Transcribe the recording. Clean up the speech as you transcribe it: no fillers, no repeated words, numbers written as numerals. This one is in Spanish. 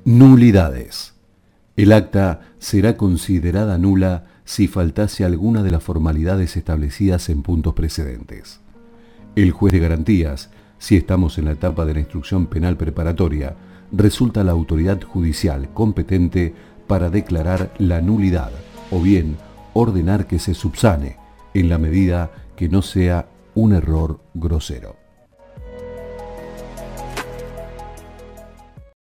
Nulidades. El acta será considerada nula si faltase alguna de las formalidades establecidas en puntos precedentes. El juez de garantías, si estamos en la etapa de la instrucción penal preparatoria, resulta la autoridad judicial competente para declarar la nulidad o bien ordenar que se subsane en la medida que no sea un error grosero.